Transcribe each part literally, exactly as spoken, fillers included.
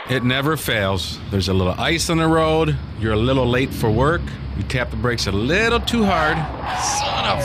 It never fails. There's a little ice on the road. You're a little late for work. You tap the brakes a little too hard. Son of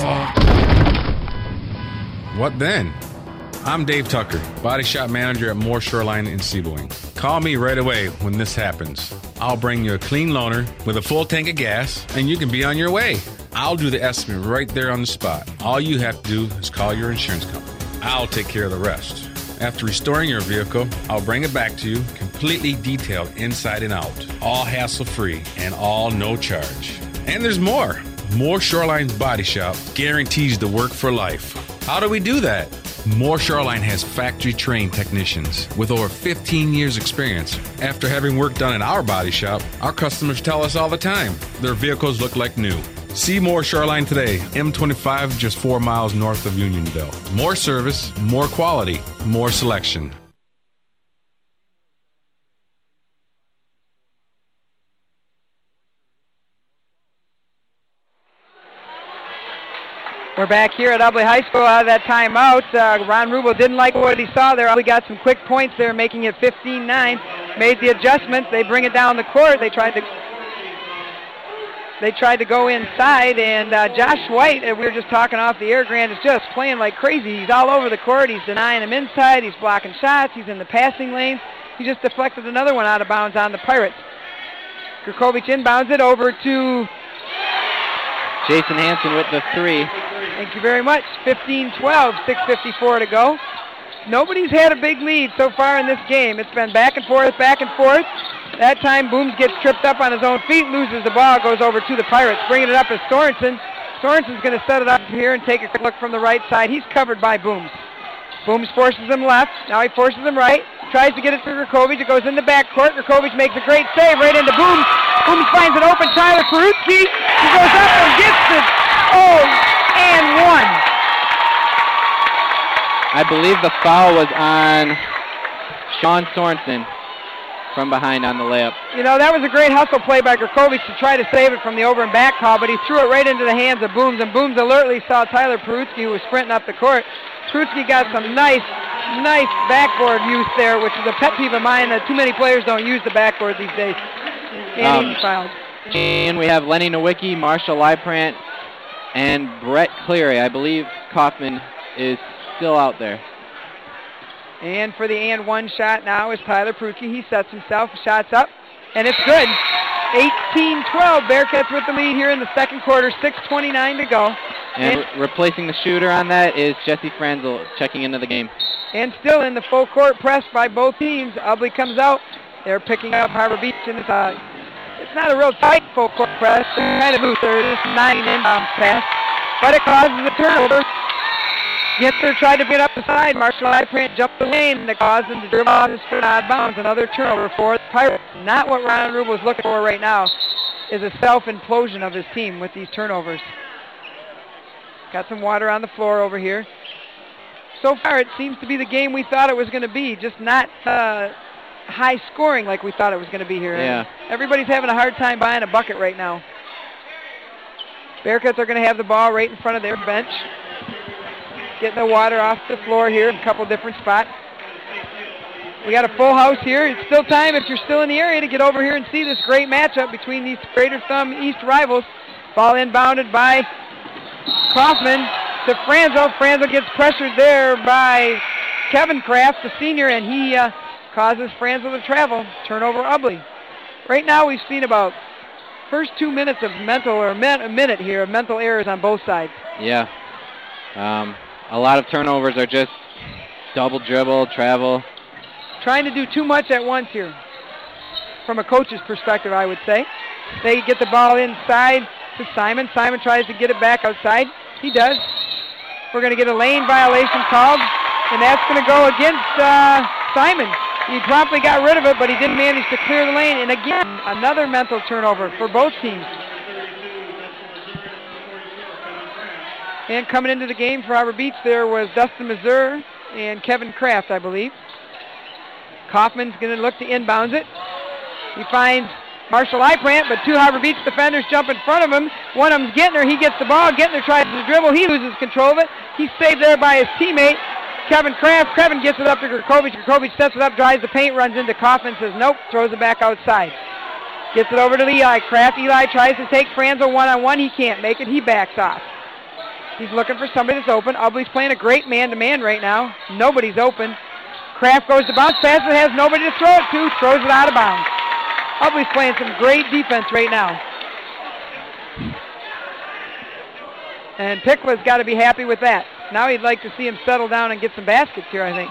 a... What then? I'm Dave Tucker, body shop manager at Moore Shoreline in Seaboing. Call me right away when this happens. I'll bring you a clean loaner with a full tank of gas, and you can be on your way. I'll do the estimate right there on the spot. All you have to do is call your insurance company. I'll take care of the rest. After restoring your vehicle, I'll bring it back to you completely detailed inside and out. All hassle-free and all no charge. And there's more. Moore Shoreline's Body Shop guarantees the work for life. How do we do that? Moore Shoreline has factory-trained technicians with over fifteen years experience. After having work done in our body shop, our customers tell us all the time their vehicles look like new. See Moore Shoreline today, M twenty-five, just four miles north of Unionville. More service, more quality, more selection. We're back here at Ubly High School out of that timeout. Uh, Ron Rubel didn't like what he saw there. Ubly got some quick points there, making it fifteen nine. Made the adjustments. They bring it down the court. They tried to they tried to go inside, and uh, Josh White, and we were just talking off the air, Grant, is just playing like crazy. He's all over the court. He's denying him inside. He's blocking shots. He's in the passing lane. He just deflected another one out of bounds on the Pirates. Grakovic inbounds it over to Jason Hansen with the three. Thank you very much. fifteen twelve, six fifty-four to go. Nobody's had a big lead so far in this game. It's been back and forth, back and forth. That time, Booms gets tripped up on his own feet, loses the ball, goes over to the Pirates. Bringing it up is Sorensen. Sorensen's going to set it up here and take a quick look from the right side. He's covered by Booms. Booms forces him left. Now he forces him right. Tries to get it to Grakovic. It goes in the backcourt. Grakovic makes a great save right into Booms. Booms finds an open Tyler Perutsky. He goes up and gets it. Oh, and one. I believe the foul was on Sean Sorensen from behind on the layup. You know, that was a great hustle play by Grakovic to try to save it from the over and back call, but he threw it right into the hands of Booms, and Booms alertly saw Tyler Perutsky, who was sprinting up the court. Perutsky got some nice, nice backboard use there, which is a pet peeve of mine that too many players don't use the backboard these days. And um, he's fouled. And we have Lenny Nowicki, Marshall Leiprant, and Brett Cleary. I believe Kaufman is still out there. And for the and one shot now is Tyler Perutsky. He sets himself, shots up, and it's good. eighteen twelve, Bearcats with the lead here in the second quarter, six twenty-nine to go. And, and re- replacing the shooter on that is Jesse Franzel checking into the game. And still in the full court press by both teams. Ubly comes out. They're picking up Harbor Beach, and it's, uh, it's not a real tight full court press. They're kind of loose. They're just nine inbound pass, but it causes a turnover. Ginther tried to get up the side. Marshall Leiprant jumped the lane, and it caused him to dribble out his foot out of bounds. Another turnover for the Pirates. Not what Ron Rubel is looking for right now is a self-implosion of his team with these turnovers. Got some water on the floor over here. So far, it seems to be the game we thought it was going to be, just not uh, high scoring like we thought it was going to be here. Yeah. Everybody's having a hard time buying a bucket right now. Bearcats are going to have the ball right in front of their bench. Getting the water off the floor here in a couple different spots. We got a full house here. It's still time, if you're still in the area, to get over here and see this great matchup between these Greater Thumb East rivals. Ball inbounded by Kaufman to Franzel. Franzel gets pressured there by Kevin Kraft, the senior, and he uh, causes Franzel to travel. Turnover Ubly. Right now we've seen about first two minutes of mental, or a minute here, of mental errors on both sides. Yeah. Um, a lot of turnovers are just double dribble, travel. Trying to do too much at once here. From a coach's perspective, I would say. They get the ball inside to Simon. Simon tries to get it back outside. He does. We're going to get a lane violation called, and that's going to go against uh, Simon. He promptly got rid of it, but he didn't manage to clear the lane. And again, another mental turnover for both teams. And coming into the game for Harbor Beach there was Dustin Mazur and Kevin Kraft, I believe. Kaufman's going to look to inbounds it. He finds Marshall Leiprant, but two Harbor Beach defenders jump in front of him. One of them's Gentner. He gets the ball. Gentner tries to dribble. He loses control of it. He's saved there by his teammate. Kevin Kraft. Kevin gets it up to Gerkovich. Gerkovich sets it up, drives the paint, runs into Kaufman, says nope, throws it back outside. Gets it over to Eli Kraft. Eli tries to take Franzel one-on-one. He can't make it. He backs off. He's looking for somebody that's open. Ubley's playing a great man-to-man right now. Nobody's open. Kraft goes to bounce pass but has nobody to throw it to. Throws it out of bounds. Ubley's playing some great defense right now. And Pickla's got to be happy with that. Now he'd like to see him settle down and get some baskets here, I think.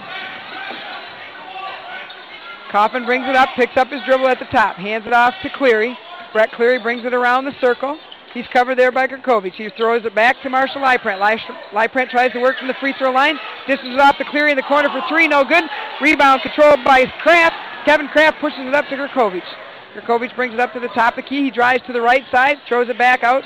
Kaufman brings it up, picks up his dribble at the top, hands it off to Cleary. Brett Cleary brings it around the circle. He's covered there by Gerkovich. He throws it back to Marshall Leiprant. Leiprant tries to work from the free throw line. Dishes it off to Cleary in the corner for three, no good. Rebound controlled by Kraft. Kevin Kraft pushes it up to Gerkovich. Gerkovich brings it up to the top of the key. He drives to the right side, throws it back out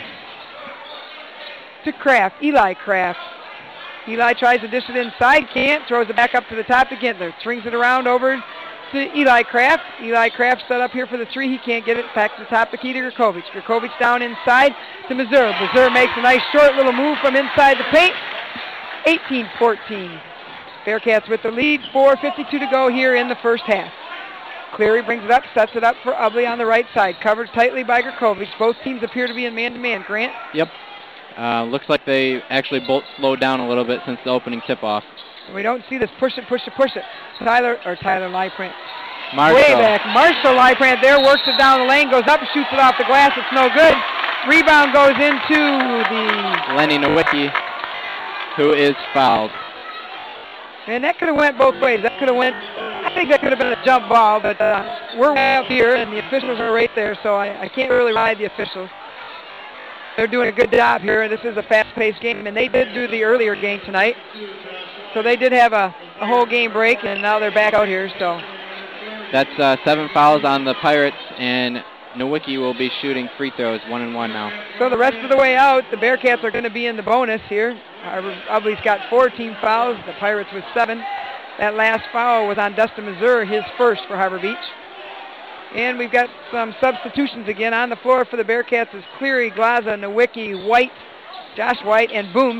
to Kraft, Eli Kraft. Eli tries to dish it inside, can't, throws it back up to the top to Gintler. Swings it around over to Eli Kraft. Eli Kraft set up here for the three. He can't get it back to the top of the key to Gerkovich. Gerkovich down inside to Missouri. Missouri makes a nice short little move from inside the paint. eighteen fourteen. Bearcats with the lead. four fifty-two to go here in the first half. Cleary brings it up, sets it up for Ubley on the right side. Covered tightly by Gerkovich. Both teams appear to be in man-to-man. Grant? Yep. Uh, looks like they actually both slowed down a little bit since the opening tip-off. We don't see this push it, push it, push it. Tyler, or Tyler Leiprant. Marshall. Way back. Marshall Leiprant there, works it down the lane, goes up, shoots it off the glass. It's no good. Rebound goes into the... Lenny Nowicki, who is fouled. And that could have went both ways. That could have went... I think that could have been a jump ball, but uh, we're way up here, and the officials are right there, so I, I can't really ride the officials. They're doing a good job here, and this is a fast-paced game, and they did do the earlier game tonight. So they did have a, a whole game break, and now they're back out here. So that's uh, seven fouls on the Pirates, and Nowicki will be shooting free throws, one and one now. So the rest of the way out, the Bearcats are going to be in the bonus here. Ubley's got fourteen fouls, the Pirates with seven. That last foul was on Dustin Missouri, his first for Harbor Beach. And we've got some substitutions again on the floor for the Bearcats is Cleary, Glaza, Nowicki, White, Josh White, and Booms.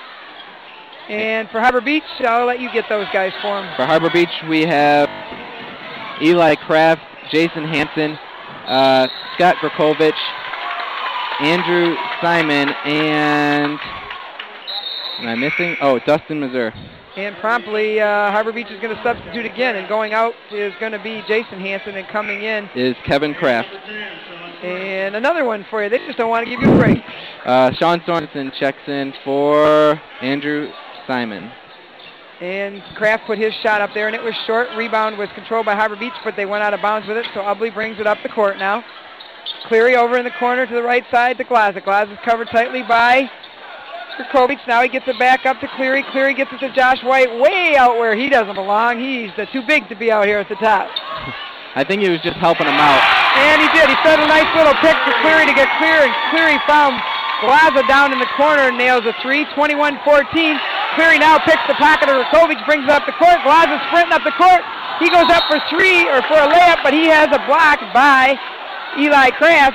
And for Harbor Beach, I'll let you get those guys for them. For Harbor Beach, we have Eli Kraft, Jason Hansen, uh, Scott Gerkovich, Andrew Simon, and am I missing? Oh, Dustin Missouri. And promptly, uh, Harbor Beach is going to substitute again, and going out is going to be Jason Hansen, and coming in is Kevin Kraft. And another one for you. They just don't want to give you a break. Uh, Sean Sorensen checks in for Andrew Simon. And Kraft put his shot up there, and it was short. Rebound was controlled by Harbor Beach, but they went out of bounds with it, so Ubley brings it up the court now. Cleary over in the corner to the right side to Glaza. Glaza's covered tightly by Gerkovich. Now he gets it back up to Cleary. Cleary gets it to Josh White way out where he doesn't belong. He's uh, too big to be out here at the top. I think he was just helping him out. And he did. He set a nice little pick for Cleary to get clear, and Cleary found Glaza down in the corner and nails a three, twenty-one fourteen. Cleary now picks the pocket of Gerkovich, brings it up the court. Glaza sprinting up the court. He goes up for three, or for a layup, but he has a block by Eli Kraft.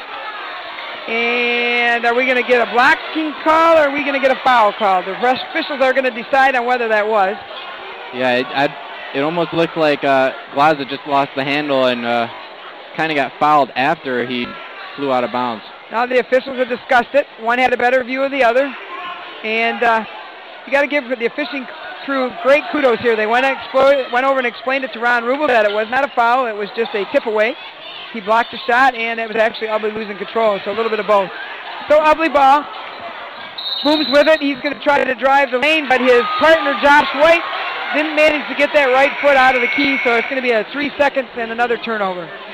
And are we going to get a blocking call, or are we going to get a foul call? The officials are going to decide on whether that was. Yeah, it, I, it almost looked like uh, Glaza just lost the handle and uh, kind of got fouled after he flew out of bounds. Now the officials have discussed it. One had a better view of the other. And uh, you got to give the officiating crew great kudos here. They went, explo- went over and explained it to Ron Rubel that it was not a foul. It was just a tip away. He blocked the shot, and it was actually Ubley losing control, so a little bit of both. So Ubley ball. Booms with it. He's going to try to drive the lane, but his partner, Josh White, didn't manage to get that right foot out of the key, so it's going to be a three seconds and another turnover.